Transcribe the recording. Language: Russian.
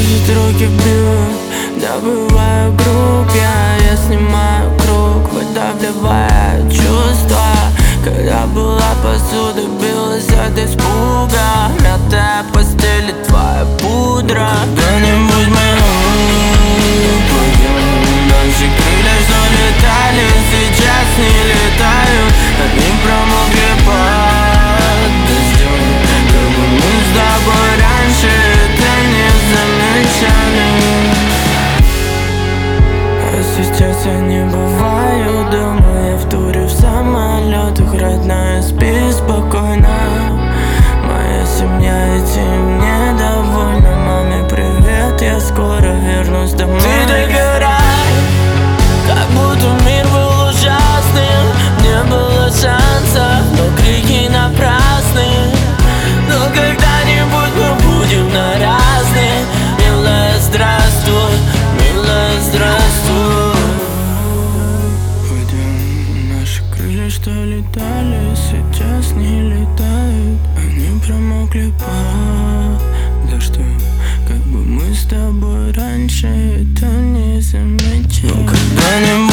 Может, руки бьют, добываю круг, я снимаю круг, выдавливая чувства. Когда была посуда, билась от испуга, мятая постель и твоя пудра. Когда-нибудь мы упадем, наши крылья, что летали, сейчас не летают. Они промокли под дождем, как бы мы с тобой раньше это не замечали. А сейчас я не бываю дома, я в туре в самолетах. Родная, спи спокойно, моя семья этим недовольна. Маме привет, я скоро вернусь домой. Ты догорай, как будто мир был ужасным. Не было шансов, но крики напрасны. Но когда-нибудь мы будем на разные. Милая, здравствуй, милая, здравствуй. Наши крылья, что летали, сейчас не летают. Они промокли под дождем, как бы мы с тобой раньше это не замечали. Но когда-нибудь